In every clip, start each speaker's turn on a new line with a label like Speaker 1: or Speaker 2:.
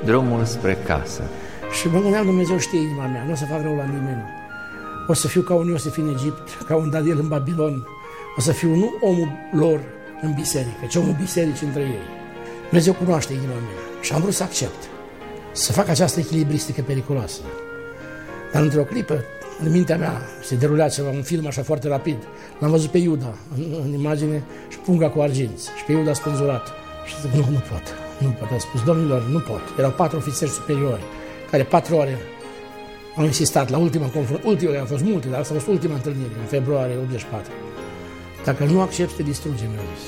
Speaker 1: Drumul spre casă.
Speaker 2: Și mă gândeam, Dumnezeu știe inima mea, nu o să fac rău la nimeni. O să fiu ca un Iosif în Egipt, ca un Daniel în Babilon. O să fiu nu omul lor în biserică, ci omul bisericii între ei. Dumnezeu cunoaște inima mea și am vrut să accept, să fac această echilibristică periculoasă. Dar într-o clipă, în mintea mea se derulea ceva, un film așa foarte rapid. L-am văzut pe Iuda în imagine și punga cu arginți și pe Iuda spânzurat. Și zic, nu pot. Am spus, domnilor, nu pot. Erau 4 ofițeri superiori care 4 ore au insistat la ultima confruntare. Ultimele au fost multe, dar asta a fost ultima întâlnire, în februarie 84. Dacă nu accepti, te distrugem, mi-au zis.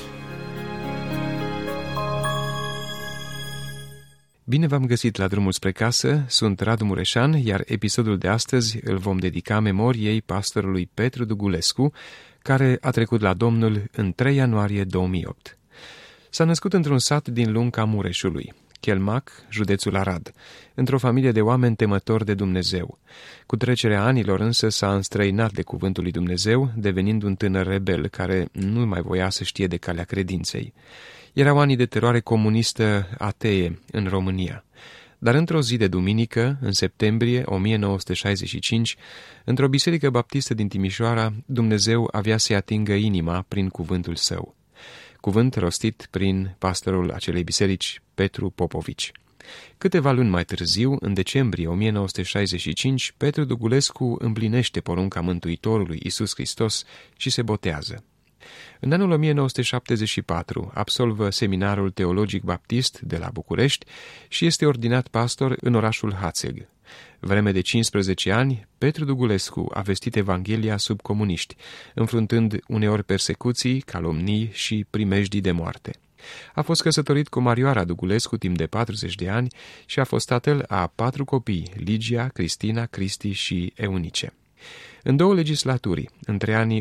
Speaker 3: Bine v-am găsit la Drumul spre casă, sunt Radu Mureșan, iar episodul de astăzi îl vom dedica memoriei pastorului Petru Dugulescu, care a trecut la Domnul în 3 ianuarie 2008. S-a născut într-un sat din Lunca Mureșului, Chelmac, județul Arad, într-o familie de oameni temători de Dumnezeu. Cu trecerea anilor însă s-a înstrăinat de cuvântul lui Dumnezeu, devenind un tânăr rebel care nu mai voia să știe de calea credinței. Erau anii de teroare comunistă atee în România. Dar într-o zi de duminică, în septembrie 1965, într-o biserică baptistă din Timișoara, Dumnezeu avea să-i atingă inima prin cuvântul său. Cuvânt rostit prin pastorul acelei biserici, Petru Popovici. Câteva luni mai târziu, în decembrie 1965, Petru Dugulescu împlinește porunca Mântuitorului Iisus Hristos și se botează. În anul 1974 absolvă Seminarul Teologic Baptist de la București și este ordinat pastor în orașul Hațeg. Vreme de 15 ani, Petru Dugulescu a vestit Evanghelia sub comuniști, înfruntând uneori persecuții, calomnii și primejdii de moarte. A fost căsătorit cu Marioara Dugulescu timp de 40 de ani și a fost tatăl a 4 copii, Ligia, Cristina, Cristi și Eunice. În 2 legislaturi, între anii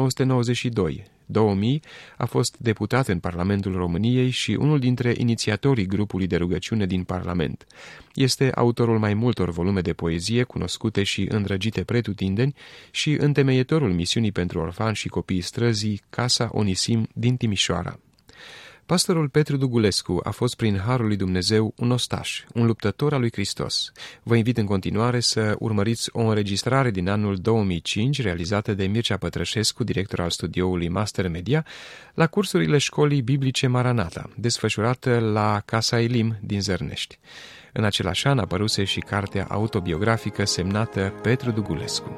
Speaker 3: 1992-2000, a fost deputat în Parlamentul României și unul dintre inițiatorii grupului de rugăciune din Parlament. Este autorul mai multor volume de poezie cunoscute și îndrăgite pretutindeni și întemeietorul misiunii pentru orfani și copiii străzii Casa Onisim din Timișoara. Pastorul Petru Dugulescu a fost prin harul lui Dumnezeu un ostaș, un luptător al lui Hristos. Vă invit în continuare să urmăriți o înregistrare din anul 2005 realizată de Mircea Pătrășescu, director al studioului Master Media, la cursurile școlii biblice Maranata, desfășurată la Casa Elim din Zărnești. În același an apăruse și cartea autobiografică semnată Petru Dugulescu.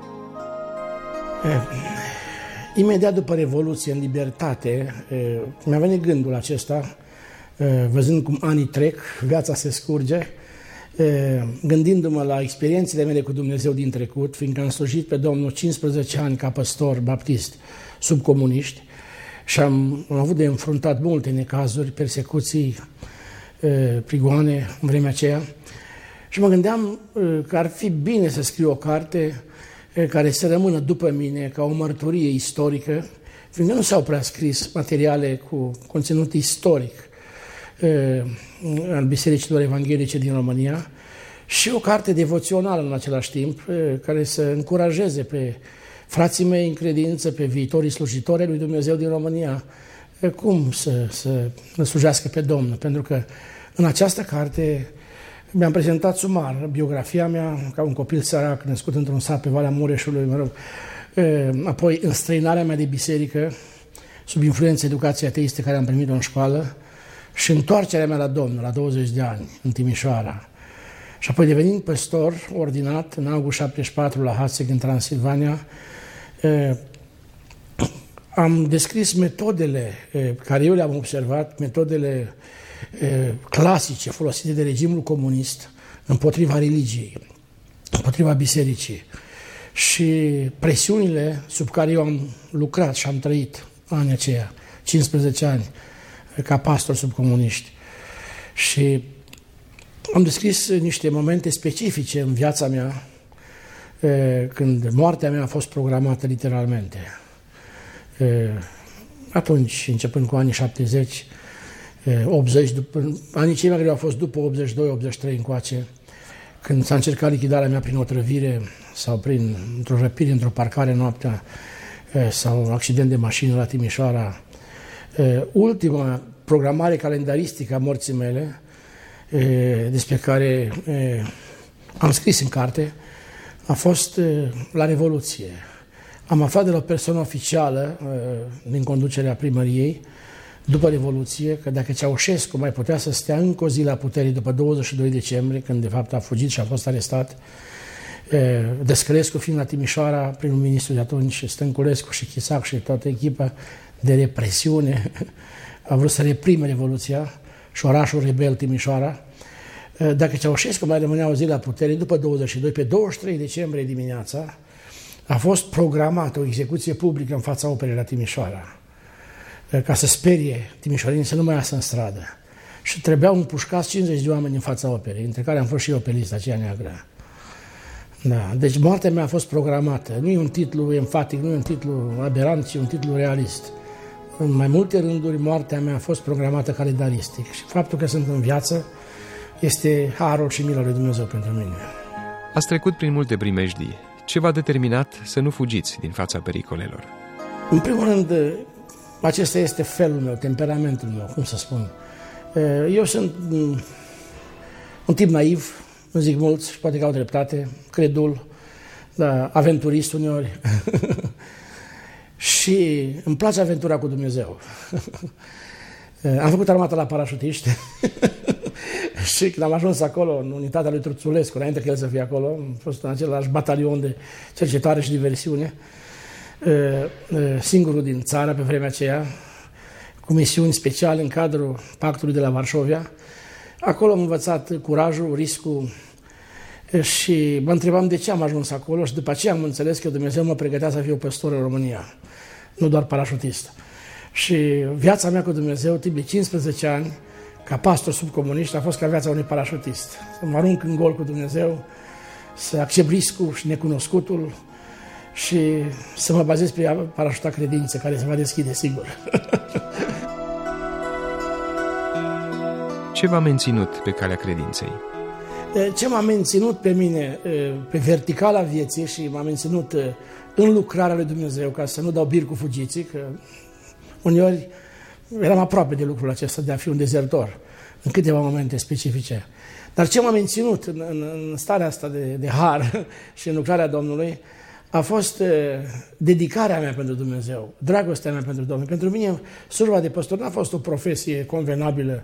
Speaker 2: Imediat după Revoluție, în libertate, mi-a venit gândul acesta, văzând cum anii trec, viața se scurge, gândindu-mă la experiențele mele cu Dumnezeu din trecut, fiindcă am slujit pe Domnul 15 ani ca păstor baptist sub comuniști și am avut de înfruntat multe necazuri, persecuții, prigoane în vremea aceea și mă gândeam că ar fi bine să scriu o carte care să rămână după mine ca o mărturie istorică, fiindcă nu s-au prea scris materiale cu conținut istoric al bisericilor evanghelice din România și o carte devoțională în același timp, care să încurajeze pe frații mei în credință, pe viitorii slujitori ai lui Dumnezeu din România, cum să slujească pe Domnul. Pentru că în această carte mi-am prezentat sumar biografia mea ca un copil sărac născut într-un sat pe Valea Mureșului, apoi înstrăinarea mea de biserică sub influența educației ateiste care am primit-o în școală și întoarcerea mea la Domnul la 20 de ani în Timișoara. Și apoi devenind păstor ordinat în august 74 la Hațeg în Transilvania, am descris metodele care eu le-am observat, metodele clasice folosite de regimul comunist împotriva religiei, împotriva bisericii și presiunile sub care eu am lucrat și am trăit anii aceia, 15 ani, ca pastor sub comuniști. Și am descris niște momente specifice în viața mea când moartea mea a fost programată literalmente. Atunci, începând cu anii 70, 80, anii cei mai grei au fost după 82-83 încoace, când s-a încercat lichidarea mea prin otrăvire sau într-o răpire, într-o parcare noaptea sau un accident de mașină la Timișoara. Ultima programare calendaristică a morții mele despre care am scris în carte, a fost la Revoluție. Am aflat de la o persoană oficială din conducerea primăriei, după Revoluție, că dacă Ceaușescu mai putea să stea încă o zi la putere după 22 decembrie, când de fapt a fugit și a fost arestat, Dăscălescu fiind la Timișoara, primul ministru de atunci, Stănculescu și Chisac și toată echipa de represiune, a vrut să reprime Revoluția și orașul rebel Timișoara. Dacă Ceaușescu mai rămânea o zi la putere, după 22, pe 23 decembrie dimineața, a fost programată o execuție publică în fața operei la Timișoara, ca să sperie timișoarenii să nu mai iasă în stradă. Și trebuiau împușcați 50 de oameni în fața operei, între care am fost și eu pe lista aceea neagră. Da. Deci moartea mea a fost programată. Nu e un titlu enfatic, nu e un titlu aberant, ci un titlu realist. În mai multe rânduri, moartea mea a fost programată calendaristic. Și faptul că sunt în viață este harul și mila lui Dumnezeu pentru mine.
Speaker 3: Ați trecut prin multe primejdii. Ce v-a determinat să nu fugiți din fața pericolelor?
Speaker 2: În primul rând, acesta este felul meu, temperamentul meu, cum să spun. Eu sunt un tip naiv, îmi zic mulți, și poate că au dreptate, credul, da, aventurist uneori. Și îmi place aventura cu Dumnezeu. Am făcut armata la parașutiști și când am ajuns acolo, în unitatea lui Truțulescu, înainte că el să fie acolo, am fost în același batalion de cercetare și diversiune, singurul din țară pe vremea aceea, cu misiuni speciale în cadrul pactului de la Varșovia. Acolo am învățat curajul, riscul și mă întrebam de ce am ajuns acolo și după aceea am înțeles că Dumnezeu mă pregătea să fiu păstor în România, nu doar parașutist. Și viața mea cu Dumnezeu, timp de 15 ani, ca pastor subcomunist, a fost ca viața unui parașutist. Să mă arunc în gol cu Dumnezeu, să accept riscul și necunoscutul și să mă bazez pe parașuta credință, care se va deschide sigur.
Speaker 3: Ce v-a menținut pe calea credinței?
Speaker 2: Ce m-a menținut pe mine pe verticala vieții și m-a menținut în lucrarea lui Dumnezeu, ca să nu dau bir cu fugiții, că uneori eram aproape de lucrul acesta, de a fi un dezertor, în câteva momente specifice. Dar ce m-a menținut în starea asta de har și în lucrarea Domnului a fost dedicarea mea pentru Dumnezeu, dragostea mea pentru Domnul. Pentru mine, slujba de păstor n-a fost o profesie convenabilă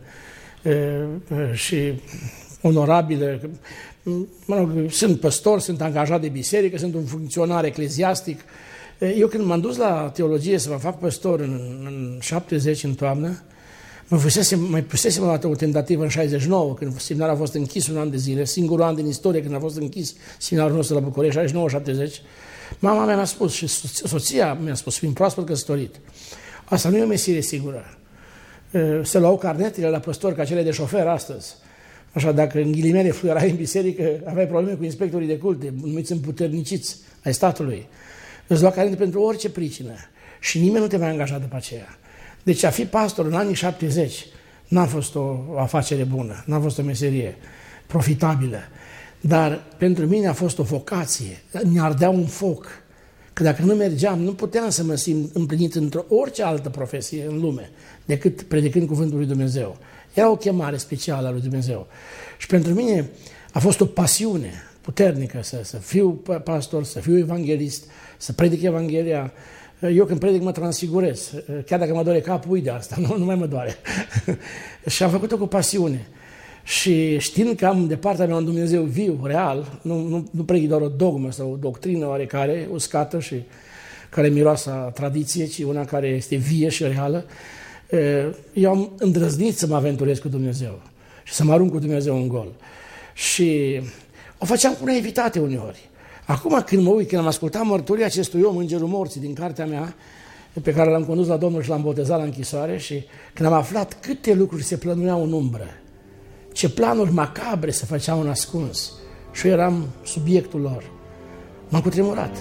Speaker 2: și onorabilă. Mă rog, sunt păstor, sunt angajat de biserică, sunt un funcționar ecleziastic. Eu când m-am dus la teologie să mă fac păstor în 70, în toamnă, mai pusesem o dată o tentativă în 69, când seminarul a fost închis un an de zile, singurul an din istorie când a fost închis seminarul nostru la București, 69-70. Mama mea mi-a spus și soția mi-a spus, fiind proaspăt căsătorit, asta nu e o meserie sigură. Se luau carnetele la păstori ca cele de șofer astăzi. Așa, dacă în ghilimele fluierai în biserică, aveai probleme cu inspectorii de culte, numiți împuterniciți ai statului. Îți lua carnet pentru orice pricină și nimeni nu te mai angaja după aceea. Deci a fi pastor în anii 70 n-a fost o afacere bună, n-a fost o meserie profitabilă, dar pentru mine a fost o vocație, mi-ardea un foc, că dacă nu mergeam, nu puteam să mă simt împlinit într-o orice altă profesie în lume, decât predicând cuvântul lui Dumnezeu. Era o chemare specială a lui Dumnezeu. Și pentru mine a fost o pasiune puternică să fiu pastor, să fiu evanghelist, să predic Evanghelia. Eu când predic mă transfigurez. Chiar dacă mă doare capul, uit de asta, nu mai mă doare. Și am făcut-o cu pasiune. Și știind că am de partea mea un Dumnezeu viu, real, nu predic doar o dogmă sau o doctrină oarecare, uscată și care miroase a tradiție, ci una care este vie și reală, eu am îndrăznit să mă aventurez cu Dumnezeu și să mă arunc cu Dumnezeu în gol. Și o făceam cu naivitate uneori. Acum când mă uit, când am ascultat mărturia acestui om, Îngerul Morții, din cartea mea, pe care l-am condus la Domnul și l-am botezat la închisoare, și când am aflat câte lucruri se plănuiau în umbră, ce planuri macabre se făceau în ascuns, și eu eram subiectul lor, m-am cutremurat.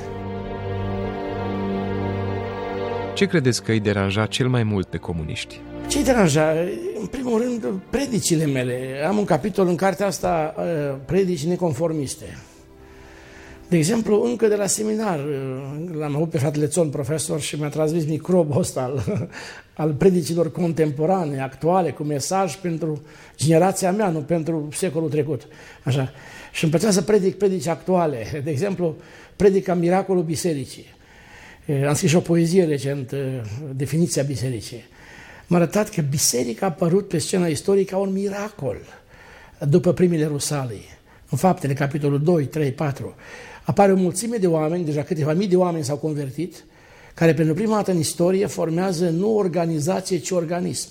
Speaker 3: Ce credeți că îi deranja cel mai mult pe comuniști?
Speaker 2: Ce-i deranja? În primul rând, predicile mele. Am un capitol în cartea asta, predici neconformiste. De exemplu, încă de la seminar, l-am avut pe fratele Țon, profesor, și mi-a transmis microbul ăsta al predicilor contemporane, actuale, cu mesaj pentru generația mea, nu pentru secolul trecut. Așa. Și îmi plăcea să predici actuale. De exemplu, predica Miracolul Bisericii. Am scris și o poezie recent, definiția bisericii. M-a arătat că biserica a apărut pe scena istorică ca un miracol după primele Rusalii. În Faptele, capitolul 2, 3, 4, apare o mulțime de oameni, deja câteva mii de oameni s-au convertit, care pentru prima dată în istorie formează nu organizație, ci organism.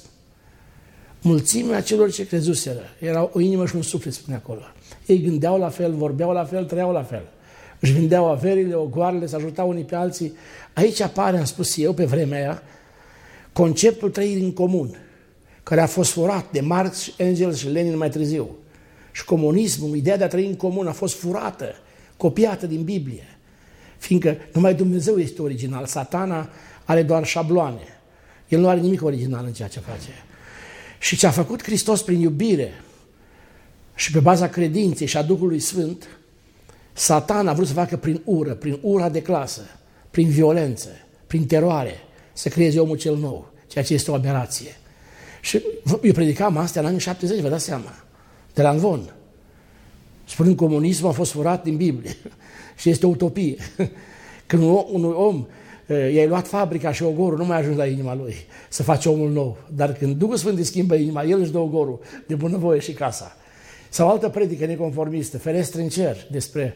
Speaker 2: Mulțimea celor ce crezuseră. Era o inimă și un suflet, spune acolo. Ei gândeau la fel, vorbeau la fel, trăiau la fel. Își vindeau averile, ogoarele, se ajutau unii pe alții. Aici apare, am spus eu, pe vremea aia, conceptul trăirii în comun, care a fost furat de Marx, Engels și Lenin mai târziu. Și comunismul, ideea de a trăi în comun, a fost furată, copiată din Biblie. Fiindcă numai Dumnezeu este original, Satana are doar șabloane. El nu are nimic original în ceea ce face. Și ce a făcut Hristos prin iubire și pe baza credinței și a Duhului Sfânt, Satana a vrut să facă prin ura de clasă, prin violență, prin teroare, să creeze omul cel nou, ceea ce este o aberație. Și eu predicam astea în anii 70, vă dați seama, de la Anvon. Spunând comunismul a fost furat din Biblie și este o utopie. Când unui om i-ai luat fabrica și ogorul, nu mai ajungi la inima lui să faci omul nou. Dar când Duhul Sfânt îi schimbă inima, el își dă ogorul de bunăvoie și casa. Sau altă predică neconformistă, Ferestre în cer, despre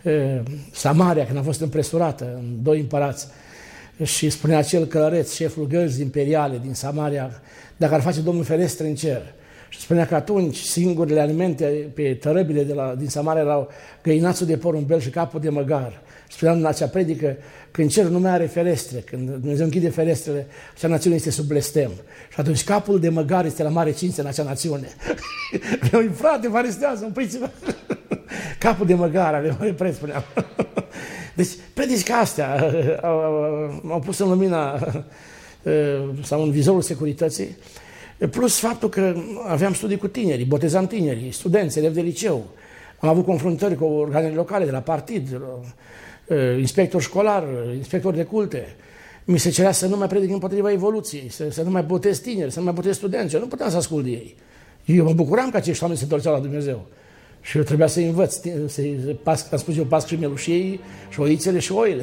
Speaker 2: Samaria, când a fost împresurată în 2 împărați. Și spunea acel călăreț, șeful gărzii imperiale din Samaria, dacă ar face Domnul ferestre în cer. Și spunea că atunci singurele alimente pe tărăbile din Samaria erau găinațul de porumbel și capul de măgar. Și spunea în acea predică că în cer nu mai are ferestre, când Dumnezeu închide ferestrele, acea națiune este sub blestem. Și atunci capul de măgar este la mare cinste în acea națiune. Eu, frate, faristează, un príncipe. Capul de măgar are mare preț, spuneam. Deci, predici ca astea m-au pus în lumina sau în vizorul securității, plus faptul că aveam studii cu tinerii, botezam tinerii, studenți, elevi de liceu. Am avut confruntări cu organele locale de la partid, inspector școlar, inspector de culte. Mi se cerea să nu mai predic împotriva evoluției, să nu mai botez tineri, să nu mai botez studenți. Eu nu puteam să ascult de ei. Eu mă bucuram că acești oameni se întorceau la Dumnezeu. Și eu trebuia să învăț, am spus eu, pasc și melușii, și oițele și oile.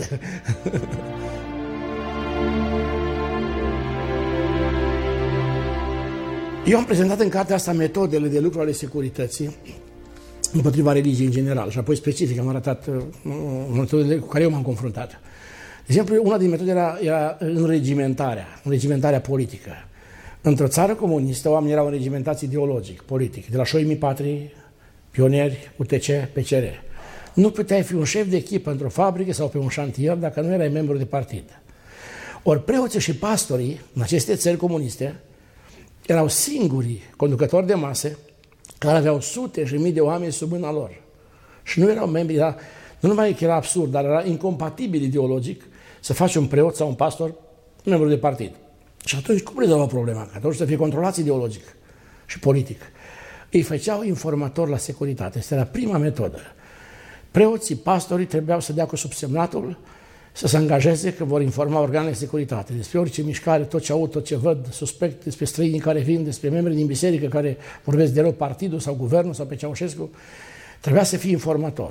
Speaker 2: Eu am prezentat în cartea asta metodele de lucru ale securității împotriva religiei în general și apoi specific am arătat metodele cu care eu m-am confruntat. De exemplu, una din metode era înregimentarea politică. Într-o țară comunistă, oamenii erau înregimentați ideologic, politic, de la șoimii patrii, pionieri, UTC, PCR. Nu puteai fi un șef de echipă într-o fabrică sau pe un șantier dacă nu erai membru de partid. Ori preoții și pastorii în aceste țări comuniste erau singurii conducători de mase care aveau sute și mii de oameni sub mâna lor. Și nu erau membri, nu numai că era absurd, dar era incompatibil ideologic să faci un preot sau un pastor membru de partid. Și atunci cum rezolva problema? Că atunci să fie controlați ideologic și politic. Îi făceau informatori la securitate. Asta era prima metodă. Preoții, pastorii trebuiau să dea cu subsemnatul să se angajeze că vor informa organele de securitate despre orice mișcare, tot ce aud, tot ce văd, suspect, despre străinii care vin, despre membrii din biserică care vorbesc de rău partidul sau guvernul sau pe Ceaușescu. Trebuia să fie informator.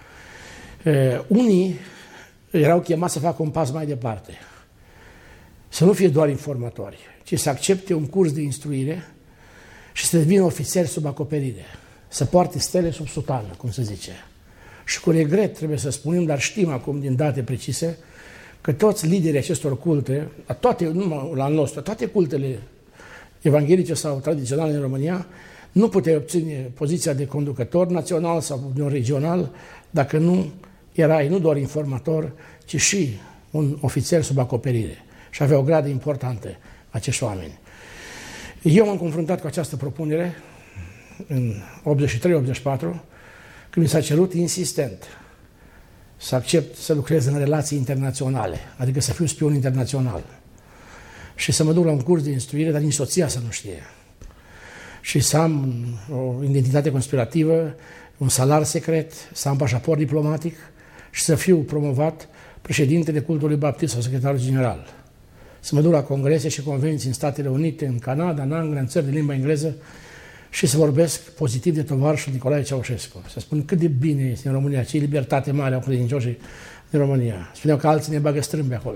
Speaker 2: Unii erau chemați să facă un pas mai departe. Să nu fie doar informatori, ci să accepte un curs de instruire și să devină ofițeri sub acoperire. Să poarte stele sub sutană, cum se zice. Și cu regret trebuie să spunem, dar știm acum din date precise, că toți liderii acestor culte, nu la nostru, toate cultele evanghelice sau tradiționale în România, nu puteai obține poziția de conducător național sau regional dacă nu erai nu doar informator, ci și un ofițer sub acoperire. Și aveau grade importante acești oameni. Eu m-am confruntat cu această propunere în 83-84, când mi s-a cerut insistent să accept să lucrez în relații internaționale, adică să fiu spion internațional și să mă duc la un curs de instruire, dar nici soția să nu știe. Și să am o identitate conspirativă, un salar secret, să am pașaport diplomatic și să fiu promovat președintele cultului baptist sau secretarul general. Să mă duc la congrese și convenții în Statele Unite, în Canada, în Anglia, în țări de limba engleză și să vorbesc pozitiv de tovarășul Nicolae Ceaușescu. Să spun cât de bine este în România, ce libertate mare au credincioșii din România. Spuneau că alții ne bagă strâmbe acolo.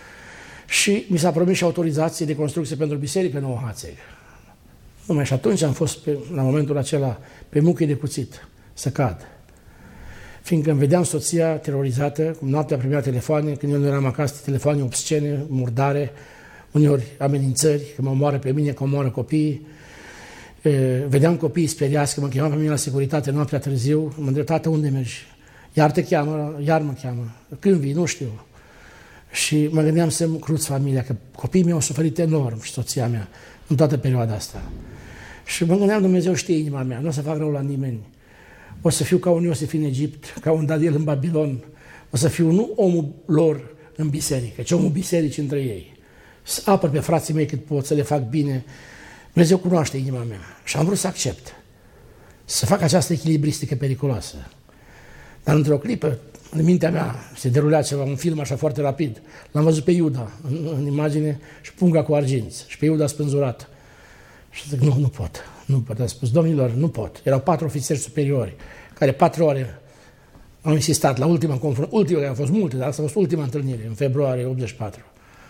Speaker 2: Și mi s-a promis și autorizație de construcție pentru biserică Nouă Hațeg. Numai și atunci am fost la momentul acela pe muchii de cuțit, să cad. Fiindcă îmi vedeam soția terorizată, cum noaptea primea telefoane, când eu nu eram acasă, telefoane obscene, murdare, uneori amenințări, că mă omoară pe mine, că mă omoară copiii. Vedeam copiii speriați, că mă chemam pe mine la securitate noaptea târziu, mă întreb, tată, unde mergi? Iar te cheamă, iar mă cheamă. Când vii? Nu știu. Și mă gândeam să-mi cruț familia, că copiii mei au suferit enorm și soția mea în toată perioada asta. Și mă gândeam, Dumnezeu știe inima mea, nu o să fac rău la nimeni. O să fiu ca un Iosif în Egipt, ca un Daniel în Babilon. O să fiu nu omul lor în biserică, ci omul bisericii între ei. Să apăr pe frații mei cât pot, să le fac bine. Dumnezeu cunoaște inima mea și am vrut să accept. Să fac această echilibristică periculoasă. Dar într-o clipă, în mintea mea, se derulea ceva, un film așa foarte rapid. L-am văzut pe Iuda în imagine și punga cu arginți și pe Iuda spânzurat. Și zic, nu pot. Nu pot. Am spus, domnilor, nu pot. Erau 4 ofițeri superiori, care 4 ore au insistat la ultima confruntare. Ultima, au fost multe, dar asta a fost ultima întâlnire, în februarie 84.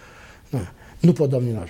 Speaker 2: Nu pot, domnilor.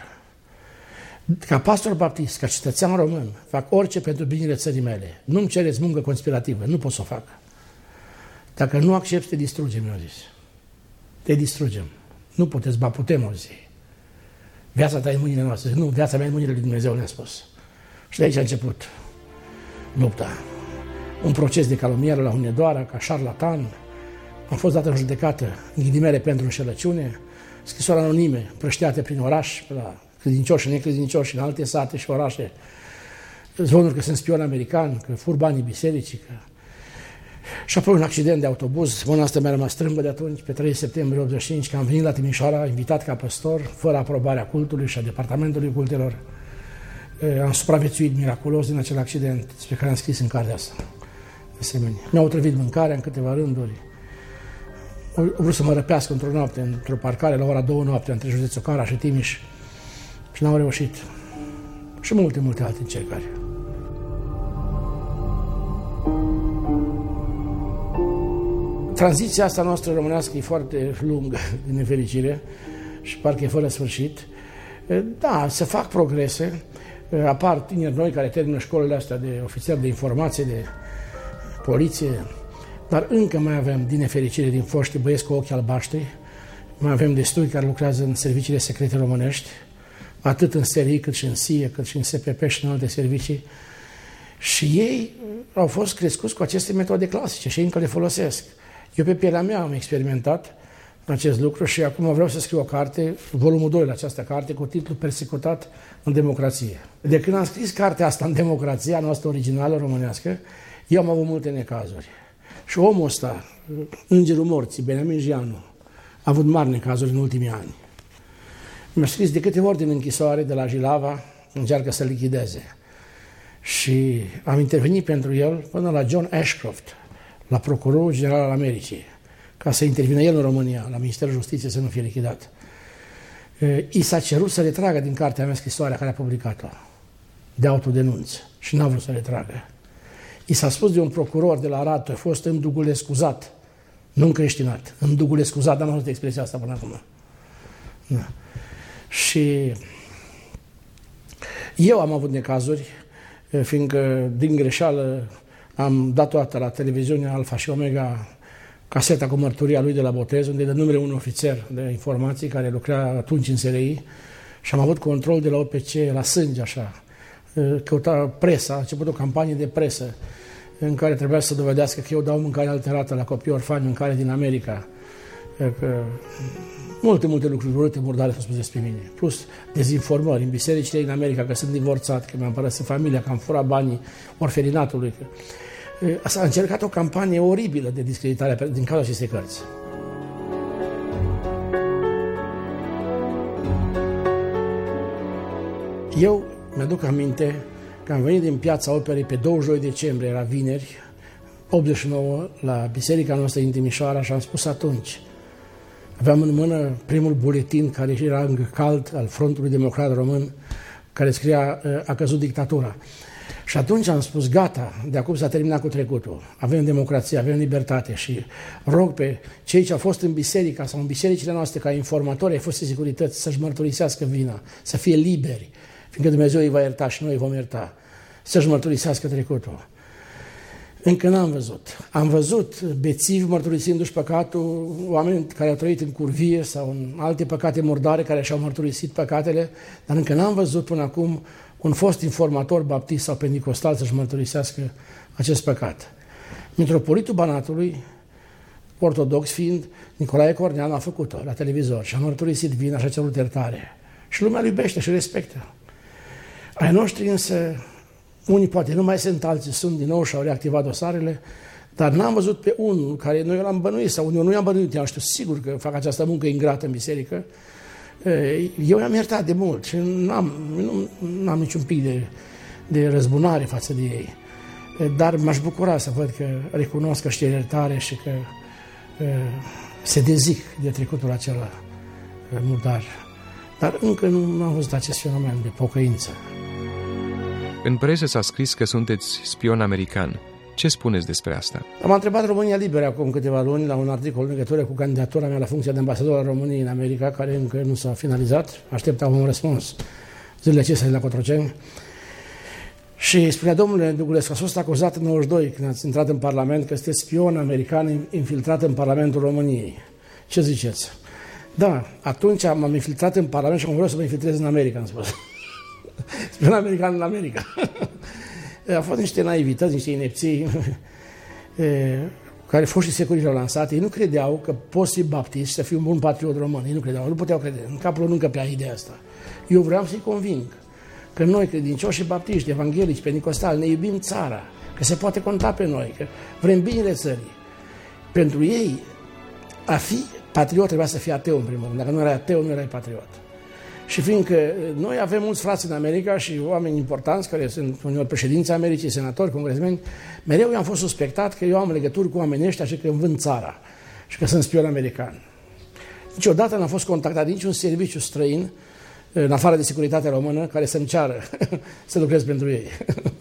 Speaker 2: Ca pastor baptist, ca cetățean român, fac orice pentru binele țării mele. Nu-mi cereți muncă conspirativă, nu pot să o fac. Dacă nu accepti, te distrugem, mi-au zis. Te distrugem. Nu puteți, ba putem, au zis. Viața ta e în mâinile noastre. Nu, viața mea e în mâinile lui Dumnezeu, le-a spus. Și de aici a început lupta. Un proces de calomniere la Hunedoara, ca șarlatan. Am fost dată în judecată, în ghilimele pentru înșelăciune, scrisori anonime, prășteate prin oraș, la credincioși și necredincioși, în alte sate și orașe. Zvonuri că sunt spion american, că fur banii bisericii, că... Și apoi un accident de autobuz. Mâna asta mi-a rămas strâmbă de atunci, pe 3 septembrie 85, că am venit la Timișoara, invitat ca păstor, fără aprobarea cultului și a departamentului cultelor. Am supraviețuit miraculos din acel accident, despre care am scris în cartea asta. Mi-au otrăvit mâncarea în câteva rânduri. Au vrut să mă răpească într-o noapte, într-o parcare, la ora 2 noapte, între județul Cara și Timiș. Și n-au reușit. Și multe alte încercări. Tranziția asta noastră românească e foarte lungă, din nefericire, și parcă e fără sfârșit. Da, se fac progrese, apar tineri noi care termină școlile astea de ofițeri de informație, de poliție, dar încă mai avem, din nefericire, din foști băieți cu ochi albaștri, mai avem destui care lucrează în serviciile secrete românești, atât în SRI, cât și în SIE, cât și în SPP și în alte servicii. Și ei au fost crescuți cu aceste metode clasice și ei încă le folosesc. Eu pe pielea mea am experimentat acest lucru și acum vreau să scriu o carte, volumul 2 la această carte, cu titlul Persecutat în democrație. De când am scris cartea asta în democrația noastră originală românească, eu am avut multe necazuri. Și omul ăsta, îngerul morții, Beniamin Gianu, a avut mari necazuri în ultimii ani. Mi-a scris de câte ori din închisoare de la Jilava, încearcă să lichideze. Și am intervenit pentru el până la John Ashcroft, la Procurorul General al Americii, ca să intervină el în România, la Ministerul Justiției, să nu fie lichidat. I s-a cerut să retragă din cartea mea scrisoarea care a publicat-o, de autodenunț, și n-a vrut să retragă. I s-a spus de un procuror de la Arad, a fost îndugulescuzat, nu încreștinat, îndugulescuzat, dar n-am auzit expresia asta până acum. Da. Și eu am avut necazuri, fiindcă din greșeală am dat toată la televiziunea Alfa și Omega caseta cu mărturia lui de la botez, unde de numele un ofițer de informații care lucra atunci în SRI și am avut control de la OPC, la sânge, așa. Căuta presa, a început o campanie de presă în care trebuia să dovedească că eu dau mâncare alterată la copii orfani, mâncare din America. Că multe lucruri urâte, murdare s-au spus despre mine. Plus dezinformări în bisericile din America, că sunt divorțat, că mi-am părăsit familia, că am furat banii orfelinatului. S-a încercat o campanie oribilă de discreditare din cauza acestei cărți. Eu mi-aduc aminte că am venit din Piața Operei pe 22 decembrie, era vineri, 89 la biserica noastră din Timișoara și am spus atunci. Aveam în mână primul buletin care era încă cald al Frontului Democrat Român, care scria a căzut dictatura. Și atunci am spus, gata, de acum s-a terminat cu trecutul. Avem democrație, avem libertate și rog pe cei ce au fost în biserica sau în bisericile noastre ca informatori ai fost securități să-și mărturisească vina, să fie liberi, fiindcă Dumnezeu îi va ierta și noi îi vom ierta, să-și mărturisească trecutul. Încă n-am văzut. Am văzut bețivi mărturisindu-și păcatul, oameni care au trăit în curvie sau în alte păcate murdare care și-au mărturisit păcatele, dar încă n-am văzut până acum un fost informator baptist sau pentecostal să-și mărturisească acest păcat. Mitropolitul Banatului, ortodox fiind, Nicolae Corneanu a făcut-o la televizor și a mărturisit vina și a cerut iertare. Și lumea îl iubește și respectă. Ai noștri însă, unii poate nu mai sunt, alții sunt din nou și au reactivat dosarele, dar n-am văzut pe unul care noi l-am bănuit sau unul nu i-am bănuit, eu știu sigur că fac această muncă ingrată în biserică. Eu i-am iertat de mult și n-am niciun pic de răzbunare față de ei. Dar m-aș bucura să văd că recunosc că știe iertare și că se dezic de trecutul acela murdar. Dar încă nu am văzut acest fenomen de pocăință.
Speaker 3: În presă s-a scris că sunteți spion american. Ce spuneți despre asta?
Speaker 2: Am întrebat România Liberă acum câteva luni la un articol în legătură cu candidatura mea la funcția de ambasador al României în America, care încă nu s-a finalizat. Așteptam un răspuns zilele acestea de la Cotroceni. Și spunea, domnule Dugulescu, ați fost acuzat în 92, când ați intrat în Parlament, că sunteți spion american infiltrat în Parlamentul României. Ce ziceți? Da, atunci m-am infiltrat în Parlament și am vrut să mă infiltrez în America, am spus. Spion american în America. Au fost niște naivități, niște inepții care foștii securiști au lansat. Ei nu credeau că poți fi baptist și să fii un bun patriot român. Ei nu credeau, nu puteau crede. În capul lor nu încăpea ideea asta. Eu vreau să-i conving că noi, credincioși și baptiști, evanghelici, pentecostali, ne iubim țara, că se poate conta pe noi, că vrem binele țării. Pentru ei, a fi patriot trebuia să fie ateu în primul rând. Dacă nu erai ateu, nu erai patriot. Și fiindcă noi avem mulți frați în America și oameni importanți care sunt uneori președinții Americii, senatori, congresmeni, mereu i-am fost suspectat că eu am legături cu oamenii ăștia și că îmi vând țara și că sunt spion american. Niciodată n-am fost contactat de niciun serviciu străin, în afară de securitatea română, care să-mi ceară să lucrez pentru ei.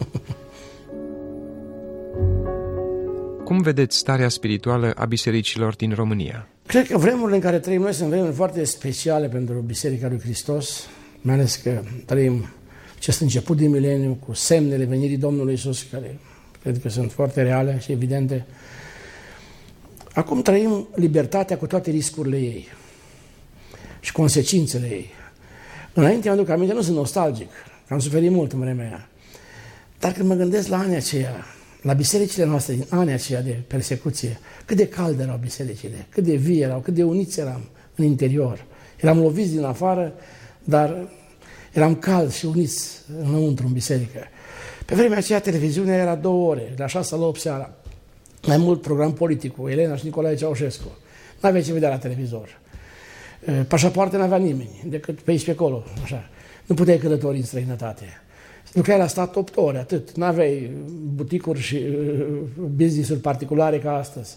Speaker 3: Cum vedeți starea spirituală a bisericilor din România?
Speaker 2: Cred că vremurile în care trăim noi sunt vremuri foarte speciale pentru Biserica lui Hristos, mai ales că trăim acest început de mileniu cu semnele venirii Domnului Iisus, care cred că sunt foarte reale și evidente. Acum trăim libertatea cu toate riscurile ei și consecințele ei. Înainte mi-aduc aminte, nu sunt nostalgic, că am suferit mult în vremea aia. Dar când mă gândesc la anii aceia, la bisericile noastre din anii aceia de persecuție, cât de calde erau bisericile, cât de vii erau, cât de uniți eram în interior. Eram loviți din afară, dar eram calzi și uniți înăuntru în biserică. Pe vremea aceea televiziunea era 2 ore, de la 6 la 8 seara. Mai mult program politic cu Elena și Nicolae Ceaușescu. N-aveai ce vedea la televizor. Pașapoarte n-avea nimeni, decât pe aici pe acolo, așa. Nu puteai călători în străinătate. Lucrai la stat 8 ore, atât. N-aveai buticuri și business-uri particulare ca astăzi.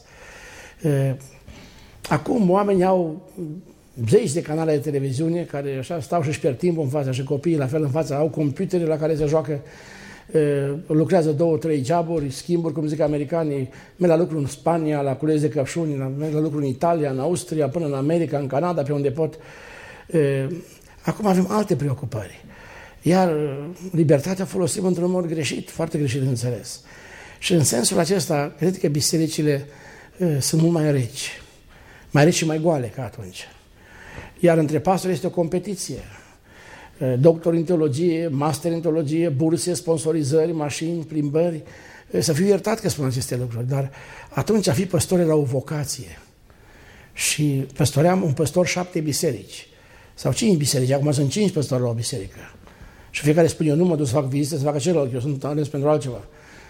Speaker 2: Acum oamenii au zeci de canale de televiziune care așa stau și-și pierd timpul în fața și copiii la fel în fața. Au computere la care se joacă, lucrează 2-3 joburi, schimburi, cum zic americanii, merg la lucru în Spania, la culezi de căpșuni, merg la lucru în Italia, în Austria, până în America, în Canada, pe unde pot. Acum avem alte preocupări. Iar libertatea folosim într-un mod greșit, foarte greșit înțeles. Și în sensul acesta, cred că bisericile sunt mult mai reci și mai goale ca atunci. Iar între pastori este o competiție. Doctor în teologie, master în teologie, burse, sponsorizări, mașini, plimbări. Să fiu iertat că spun aceste lucruri, dar atunci a fi păstor era o vocație. Și păstoream un păstor 7 biserici. Sau 5 biserici, acum sunt 5 păstori la o biserică. Și fiecare spune, eu nu mă duc să fac vizite, să facă celălalt, eu sunt ales pentru altceva.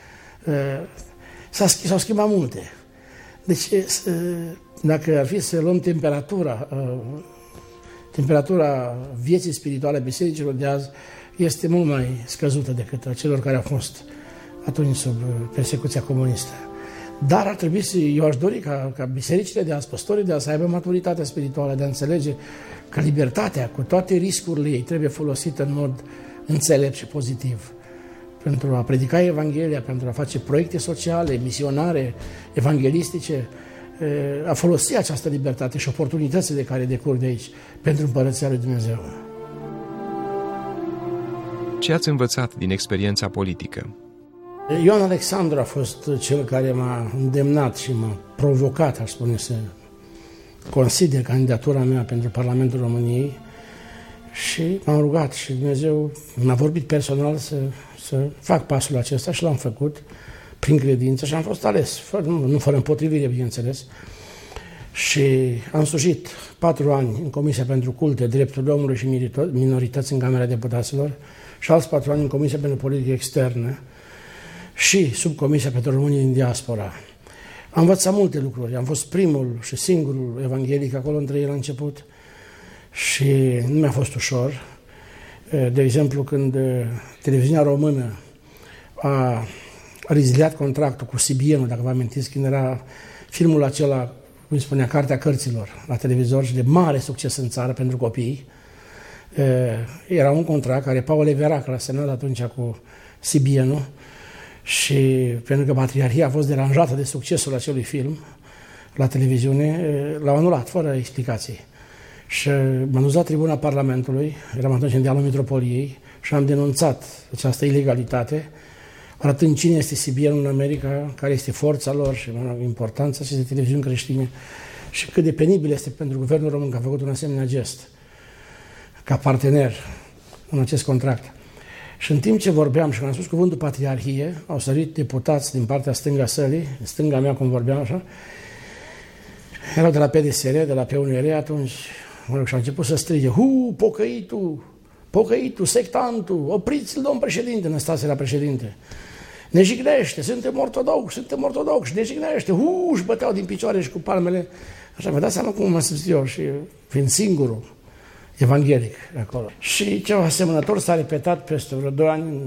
Speaker 2: S-au schimbat multe. Deci, dacă ar fi să luăm temperatura vieții spirituale a bisericilor de azi, este mult mai scăzută decât a celor care au fost atunci sub persecuția comunistă. Dar ar trebui eu aș dori ca bisericile de azi, păstorii de azi, să aibă maturitatea spirituală de a înțelege că libertatea, cu toate riscurile ei, trebuie folosită în mod înțelept și pozitiv. Pentru a predica Evanghelia, pentru a face proiecte sociale, misionare, evanghelistice, a folosi această libertate și oportunitățile care decurg de aici pentru Împărăția lui Dumnezeu.
Speaker 3: Ce ați învățat din experiența politică?
Speaker 2: Ioan Alexandru a fost cel care m-a îndemnat și m-a provocat, aș spune, să consider candidatura mea pentru Parlamentul României și m-am rugat și Dumnezeu m-a vorbit personal să fac pasul acesta și l-am făcut prin credință și am fost ales, nu fără împotrivire, bineînțeles. Și am slujit 4 ani în Comisia pentru Culte, Drepturile Omului și Minorități în Camera Deputaților și alți 4 ani în Comisia pentru Politică Externă și sub Comisia pentru Românii din Diaspora. Am învățat multe lucruri. Am fost primul și singurul evanghelic acolo între ei la început și nu mi-a fost ușor. De exemplu, când televiziunea română a reziliat contractul cu CBN, dacă vă amintiți, când era filmul acela, cum spunea, Cartea Cărților la televizor și de mare succes în țară pentru copii, era un contract care Paul Everac l-a semnat atunci cu CBN-ul și pentru că Patriarhia a fost deranjată de succesul acelui film la televiziune, l-au anulat fără explicații. Și m-am dus la tribuna Parlamentului, eram atunci în dealul Metropoliei și am denunțat această ilegalitate, arătând cine este CBN în America, care este forța lor și importanța acestei televiziuni creștine și cât de penibil este pentru guvernul român că a făcut un asemenea gest ca partener în acest contract. Și în timp ce vorbeam și când am spus cuvântul Patriarhie, au sărit deputați din partea stânga sălii, stânga mea, cum vorbeam așa, erau de la PDSR, de la PUNR atunci, și au început să strige, pocăitul, sectantul, opriți-l, domn președinte, Năstase era președinte. Ne jignește, suntem ortodoxi, ne jignește, și băteau din picioare și cu palmele. Așa, vă dați seama cum m-am simțit eu și fiind singurul evanghelic acolo. Și ceva asemănător s-a repetat peste vreo 2 ani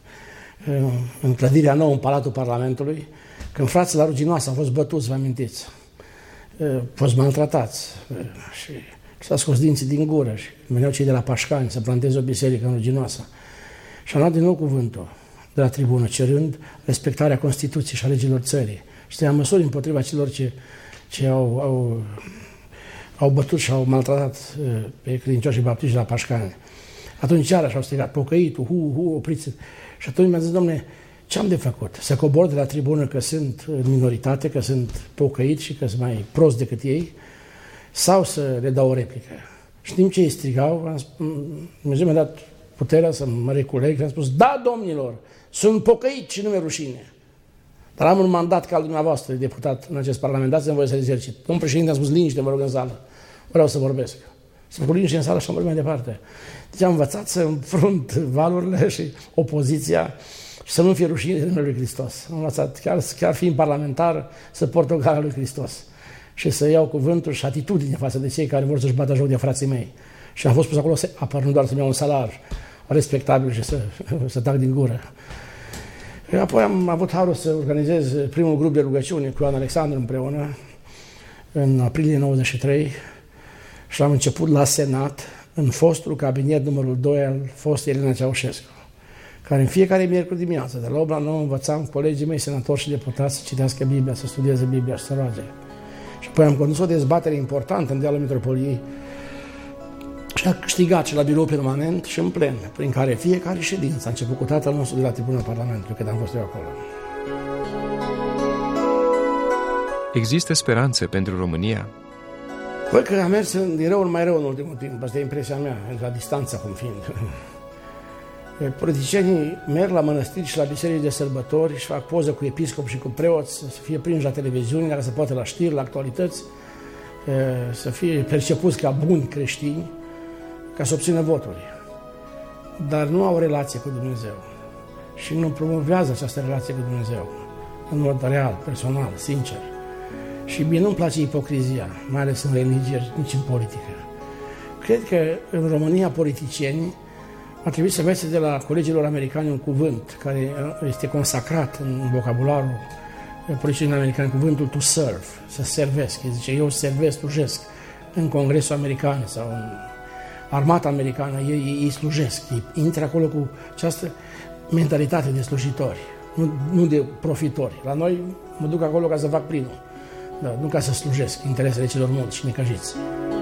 Speaker 2: în clădirea nouă, în Palatul Parlamentului, când frații la Ruginoasă au fost bătuți, vă amintiți, au fost maltratați și s-a scos dinții din gură și veneau cei de la Pașcani să planteze o biserică în Ruginoasă. Și am luat din nou cuvântul de la tribună, cerând respectarea Constituției și a legilor țării. Și să ia măsuri împotriva celor ce au bătut și au maltratat pe credincioșii baptiști la Pașcani. Atunci iarăși au strigat, pocăitul, opriți. Și atunci mi-a zis, dom'le, ce am de făcut? Să cobor de la tribună că sunt în minoritate, că sunt pocăit și că sunt mai prost decât ei? Sau să le dau o replică? Și timp ce ei strigau, Dumnezeu mi-a dat puterea să mă reculeg și am spus, da, domnilor, sunt pocăit și nu mi-e rușine. Dar am un mandat ca al dumneavoastră de deputat în acest parlament, dați-mi voie să-l exercit. Domnul președinte a spus, liniște, mă rog, în sală. Vreau să vorbesc. Să făcut liniște în sală și am vorbit mai departe. Deci am învățat să înfrunt valurile și opoziția și să nu fie rușine de numele lui Hristos. Am învățat, chiar fiind parlamentar, să port o gara lui Hristos și să iau cuvântul și atitudine față de cei care vor să-și bată joc de frații mei. Și am fost pus acolo să apăr, nu doar să-mi iau un salar respectabil și să tac din gură. Apoi am avut harul să organizez primul grup de rugăciune cu Ioan Alexandru împreună în aprilie 93 și l-am început la Senat, în fostul cabinet numărul 2 al fostei Elena Ceaușescu, care în fiecare miercuri dimineață, de la 8 la 9, învățam colegii mei, senatori și deputați, să citească Biblia, să studieze Biblia și să roage. Și apoi am condus o dezbatere importantă în dealul Metropoliei și a câștigat și la birou permanent și în plen, prin care fiecare ședință a început cu tatăl nostru de la tribuna Parlamentului, când am fost eu acolo.
Speaker 3: Există speranță pentru România?
Speaker 2: Văd că a mers din rău în mai rău în ultimul timp, asta e impresia mea, la distanță cum fiind. Politicienii merg la mănăstiri și la biserici de sărbători și fac poză cu episcop și cu preoți, să fie prinși la televiziune, dacă se poate la știri, la actualități, să fie percepuți ca buni creștini, ca să obțină voturi. Dar nu au relație cu Dumnezeu și nu promovează această relație cu Dumnezeu în mod real, personal, sincer. Și mie nu-mi place ipocrizia, mai ales în religie, nici în politică. Cred că în România politicienii ar trebui să învețe de la colegilor americani un cuvânt care este consacrat în vocabularul polițienii americani cuvântul to serve, să servesc. El zice, eu servesc, slujesc în Congresul American sau în armata americană, ei slujesc, ei intră acolo cu această mentalitate de slujitori, nu de profitori. La noi mă duc acolo ca să fac primul, dar nu ca să slujesc interesele celor mulți și necăjiți.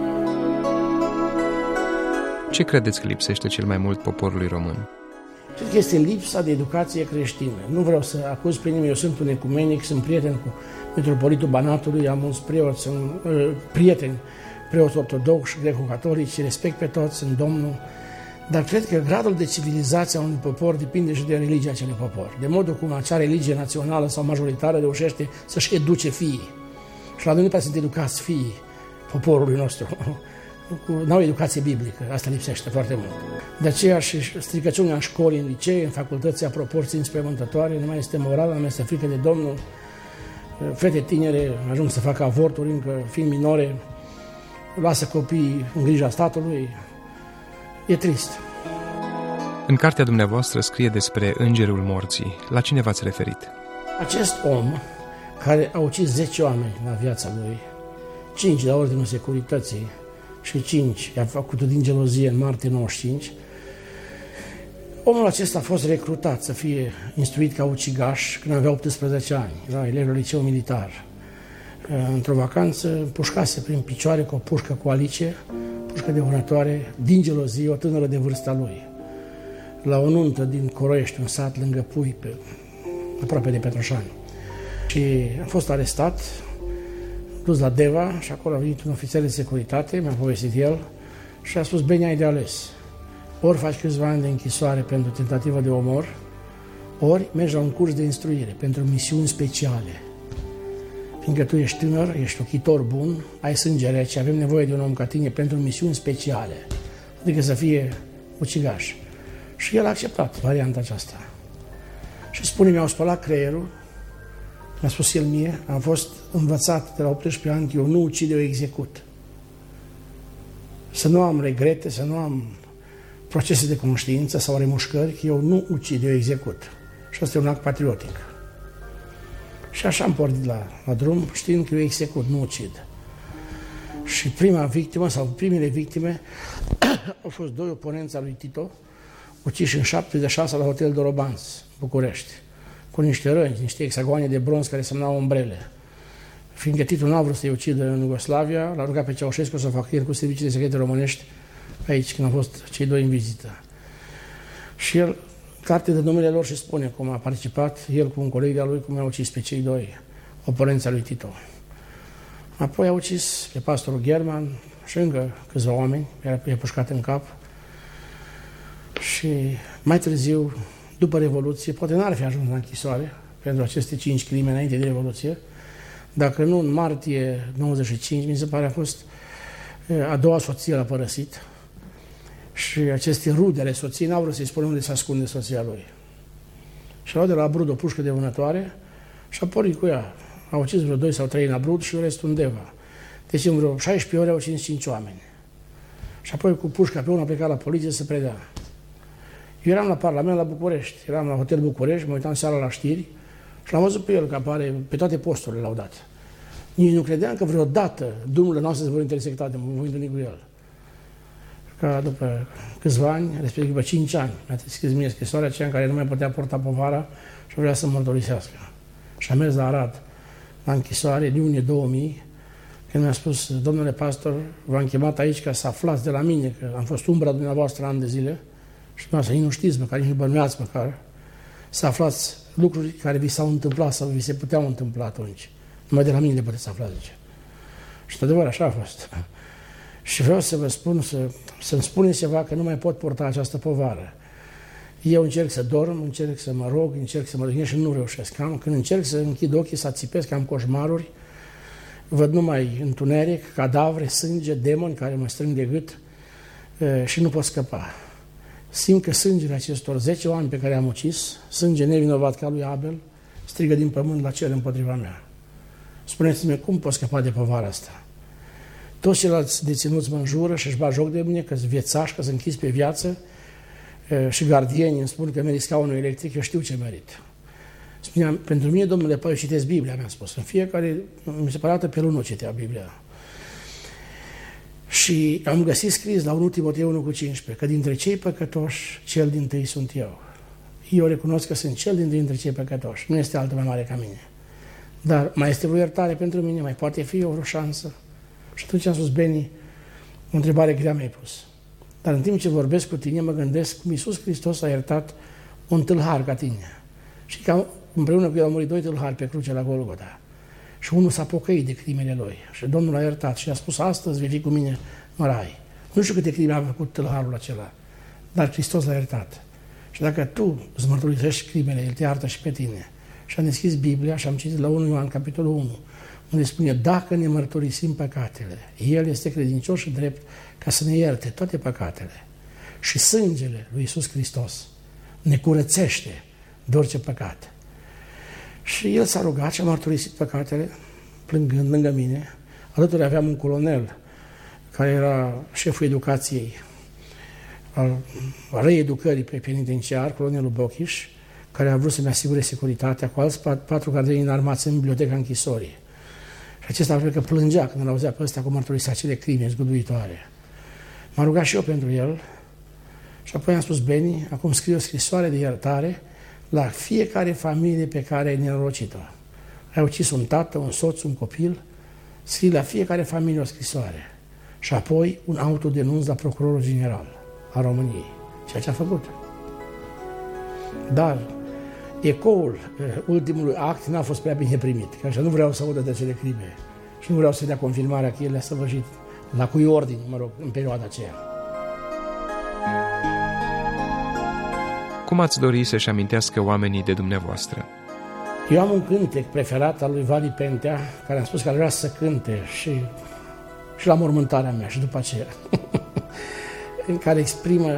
Speaker 3: Ce credeți că lipsește cel mai mult poporului român?
Speaker 2: Cred că este lipsa de educație creștină. Nu vreau să acuz pe nimeni, eu sunt un ecumenic, sunt prieten cu metropolitul Banatului, am mulți preoți, sunt prieteni, preoți ortodoxi, greco-catolici, respect pe toți, sunt Domnul, dar cred că gradul de civilizație a unui popor depinde și de religia acelui popor, de modul cum acea religie națională sau majoritară reușește să-și educe fiii. Și la noi nu prea sunt educați fiii poporului nostru. N-au educație biblică, asta lipsește foarte mult. De aceea și stricăciunea în școli, în licee, în facultăți, a proporții înspăimântătoare, nu mai este morală, nu mai este frică de Domnul. Fete tinere ajung să facă avorturi încă fiind minore, lasă copiii în grija statului. E trist.
Speaker 3: În cartea dumneavoastră scrie despre îngerul morții. La cine v-ați referit?
Speaker 2: Acest om care a ucis 10 oameni la viața lui, 5 la ordinul securității, și 5 i-a făcut din gelozie în martie 95, omul acesta a fost recrutat să fie instruit ca ucigaș când avea 18 ani, era elev la liceu militar. Într-o vacanță pușcase prin picioare cu o pușcă cu alice, pușcă de vânătoare, din gelozie, o tânără de vârsta lui. La o nuntă din Coroiești, un sat lângă Pui, aproape de Petroșani. Și a fost arestat, dus la Deva și acolo a venit un ofițer de securitate, mi-a povestit el, și a spus, bine, ai de ales. Ori faci câțiva ani de închisoare pentru tentativă de omor, ori mergi la un curs de instruire pentru misiuni speciale. Fiindcă tu ești tânăr, ești ochitor bun, ai sânge rece, avem nevoie de un om ca tine pentru misiuni speciale, adică să fie ucigaș. Și el a acceptat varianta aceasta. Și spune, mi-au spălat creierul, mi-a spus el mie, am fost învățat de la 18 ani că eu nu ucid, eu execut. Să nu am regrete, să nu am procese de conștiință sau remușcări, că eu nu ucid, eu execut. Și asta e un act patriotic. Și așa am pornit la drum, știind că eu execut, nu ucid. Și prima victimă, sau primele victime, au fost 2 oponenți al lui Tito, uciși în 76 la Hotel Dorobanț, București, cu niște răni, niște hexagoane de bronz care semnau umbrele. Fiindcă Tito n-a vrut să-i ucidă în Iugoslavia, l-a rugat pe Ceaușescu să facă el cu serviciile secrete românești aici, când au fost cei 2 în vizită. Și el, carte de numele lor și spune cum a participat el cu un coleg de-a lui, cum a ucis pe cei 2 oponenți al lui Tito. Apoi a ucis pe pastorul German și încă câțiva oameni, i-a pușcat în cap. Și mai târziu, după Revoluție, poate n-ar fi ajuns la închisoare pentru aceste 5 crime înainte de Revoluție, dacă nu, în martie 95, mi se pare, a fost a doua soție l-a părăsit și aceste rude ale soției n-au vrut să-i spună unde se ascunde soția lui. Și luat de la Brud o pușcă de vânătoare și a pornit cu ea. A ucis vreo 2 sau 3 la Brud și restul în Deva. Deci în vreo 16 ore au ucis 5 oameni. Și apoi cu pușca pe unul a plecat la poliție să predea. Eu eram la Parlament la București, eram la Hotel București, mă uitam seara la știri și l-am văzut pe el, că apare pe toate posturile l-au dat. Nici nu credeam că vreodată drumurile noastre se vor intersecta, de mă voi întâlni cu el. Că după câțiva ani, respectiv după 5 ani, mi-a scris mie scrisoarea aceea în care nu mai putea porta povara și vrea să mă mărturisească. Și am mers la Arad, la închisoare, în iunie 2000, când mi-a spus, domnule pastor, v-am chemat aici ca să aflați de la mine că am fost umbra dumneavoastră ani de zile și dumneavoastră nici nu știți măcar, nici nu bănuiați măcar, să aflați lucruri care vi s-au întâmplat sau vi se puteau întâmpla atunci. Numai de la mine le puteți afla, zice. Și de adevăr, așa a fost. Și vreau să vă spun, să-mi spuneți ceva că nu mai pot porta această povară. Eu încerc să dorm, încerc să mă rog, încerc să mă duc și nu reușesc. Când încerc să închid ochii, să ațipesc, că am coșmaruri, văd numai întuneric, cadavre, sânge, demoni care mă strâng de gât și nu pot scăpa. Simt că sângele acestor 10 oameni pe care am ucis, sânge nevinovat ca lui Abel, strigă din pământ la cer împotriva mea. Spuneți-mi, cum pot scăpa de povara asta? Toți ceilalți deținuți mă înjură și își bat joc de mine, că-s viețași, că-s închis pe viață și gardienii îmi spun că merit scaunul electric, eu știu ce merit. Spunea, pentru mine, domnule Paiu, citesc Biblia, mi-a spus. În fiecare, mi se pare pe lună citea Biblia. Și am găsit scris la 1 Timotei 1,15 că dintre cei păcătoși, cel dintâi sunt eu. Eu recunosc că sunt cel dintre cei păcătoși. Nu este altul mai mare ca mine. Dar mai este o iertare pentru mine, mai poate fi o șansă. Și atunci am spus, Beni, o întrebare grea mi-ai pus. Dar în timp ce vorbesc cu tine, mă gândesc cum Iisus Hristos a iertat un tâlhar ca tine. Și că împreună cu el au murit 2 tâlhari pe cruce la Golgota. Și unul s-a pocăit de crimele lui. Și Domnul a iertat și a spus, astăzi vei fi cu mine în rai. Nu știu câte crime a făcut tâlharul acela, dar Hristos l-a iertat. Și dacă tu îți mărturisești crimele, El te iartă și pe tine. Și am deschis Biblia și am citit la 1 Ioan, capitolul 1, unde spune, dacă ne mărturisim păcatele, El este credincios și drept ca să ne ierte toate păcatele. Și sângele lui Iisus Hristos ne curățește de orice păcat. Și el s-a rugat și a mărturisit păcatele, plângând lângă mine. Alături aveam un colonel, care era șeful educației, al reeducării pe penitenciar, colonelul Bochiș, care a vrut să-mi asigure securitatea cu alți 4 gardeni înarmați în biblioteca închisorii. Și acesta cred că plângea când îl auzea pe ăsta cu mărturisia acele crime zguduitoare. M-a rugat și eu pentru el și apoi am spus, Beni, acum scriu o scrisoare de iertare la fiecare familie pe care ai nenorocit-o. Ai ucis un tată, un soț, un copil, scrii la fiecare familie o scrisoare și apoi un autodenunț la Procurorul General a României. Ceea ce a făcut. Dar ecoul ultimului act n-a fost prea bine primit, că așa nu vreau să audă de acele crime și nu vreau să dea confirmarea că el le-a săvârșit la cui ordine, în perioada aceea.
Speaker 3: Cum ați dori să-și amintească oamenii de dumneavoastră?
Speaker 2: Eu am un cântec preferat al lui Vali Pentea, care am spus că ar vrea să cânte și la mormântarea mea și după aceea, în care exprimă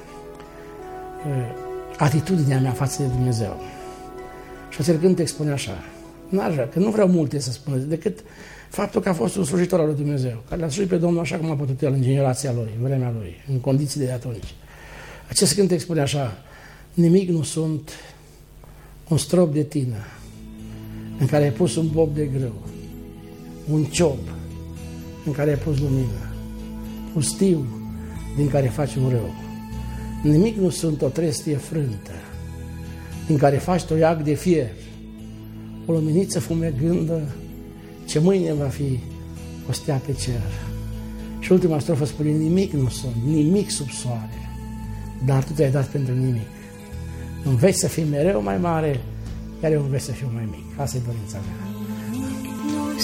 Speaker 2: atitudinea mea față de Dumnezeu. Și acel cântec spune așa, că nu vreau multe să spun, decât faptul că a fost un slujitor al lui Dumnezeu, care l-a slujit pe Domnul așa cum a putut el, în generația lui, în vremea lui, în condițiile de atunci. Acest cântec spune așa, nimic nu sunt, un strop de tină în care ai pus un bob de grâu, un ciop în care ai pus lumină, pustiu din care faci un rău. Nimic nu sunt o trestie frântă din care faci toiac de fier, o luminiță fumegândă ce mâine va fi o stea pe cer. Și ultima strofă spune, nimic nu sunt, nimic sub soare, dar tu te-ai dat pentru nimic. Înveți să fii mereu mai mare, iar eu înveți să fiu mai mic. Asta e dorința mea.
Speaker 1: Nu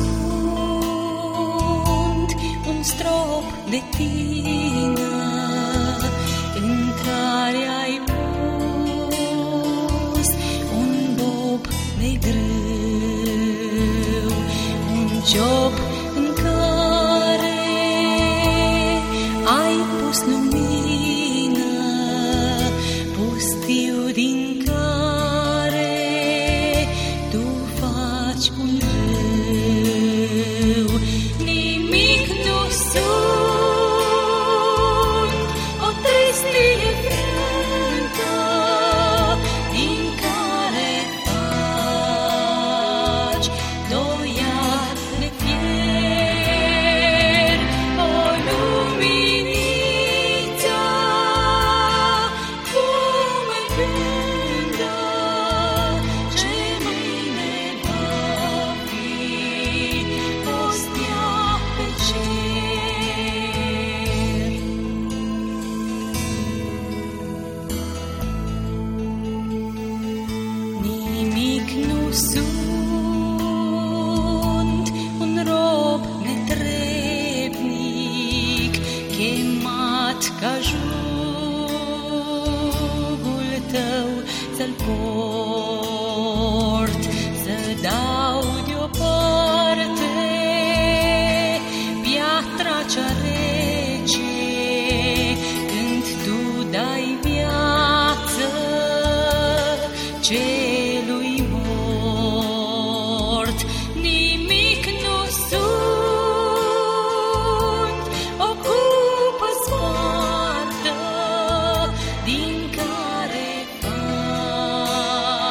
Speaker 1: sunt un strop de tină în care ai pus un bob de grâu, un ciop în care ai pus lumină, pustiu din care tu faci un rău. Nimic nu sunt, o trestie frântă din care faci toiac de fier, o luminiță fumegândă ce mâine va fi o stea pe cer. Nimic nu sunt, un rob netrebnic, chemat ca jugul tău să-l port, să dau deoparte piatra cea rece, când tu dai viață celui mort. Nimic nu sunt, o cupă smoartă din care faci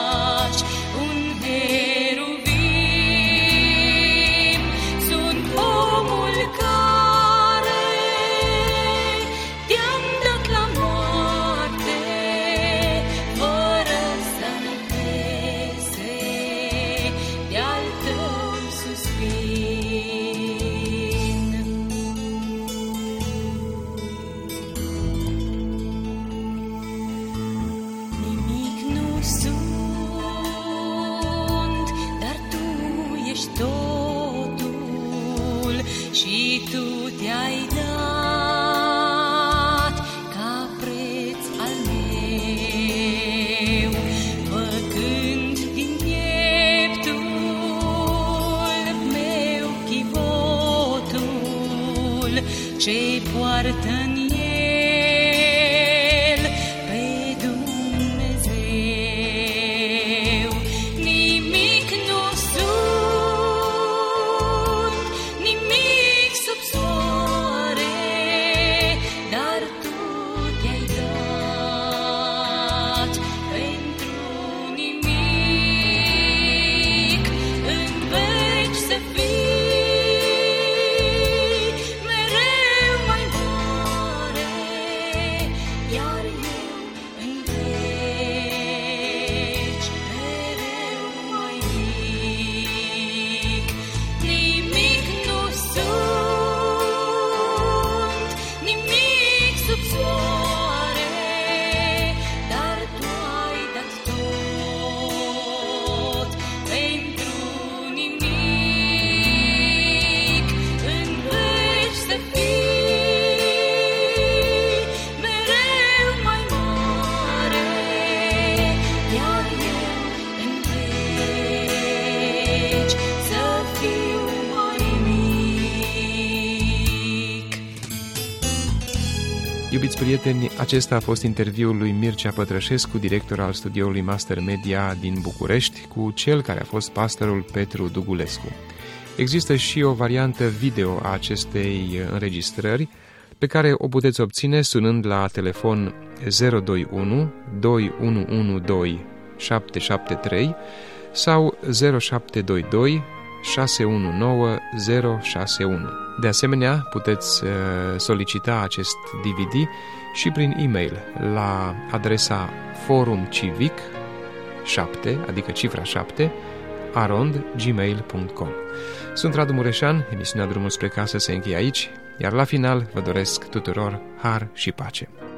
Speaker 1: poartă în el pe Dumnezeu. Nimic nu sunt, nimic sub soare, dar tu te-ai dat pentru nimic. În veci să fii mereu mai mare, iar eu în veci mereu mai mic. Nimic nu sunt, nimic sub soare, dar tu ai dat tot pentru nimic. În veci să fii mereu mai mare, iar eu în veci să fiu mai mic.
Speaker 3: Iubiți prieteni, acesta a fost interviul lui Mircea Pătrășescu, director al studioului Master Media din București, cu cel care a fost pastorul Petru Dugulescu. Există și o variantă video a acestei înregistrări, pe care o puteți obține sunând la telefon 021 2112 773 sau 0722 619 061. De asemenea, puteți solicita acest DVD și prin e-mail la adresa forumcivic7, adică cifra 7, @gmail.com. Sunt Radu Mureșan, emisiunea Drumul spre casă se încheie aici, iar la final vă doresc tuturor har și pace.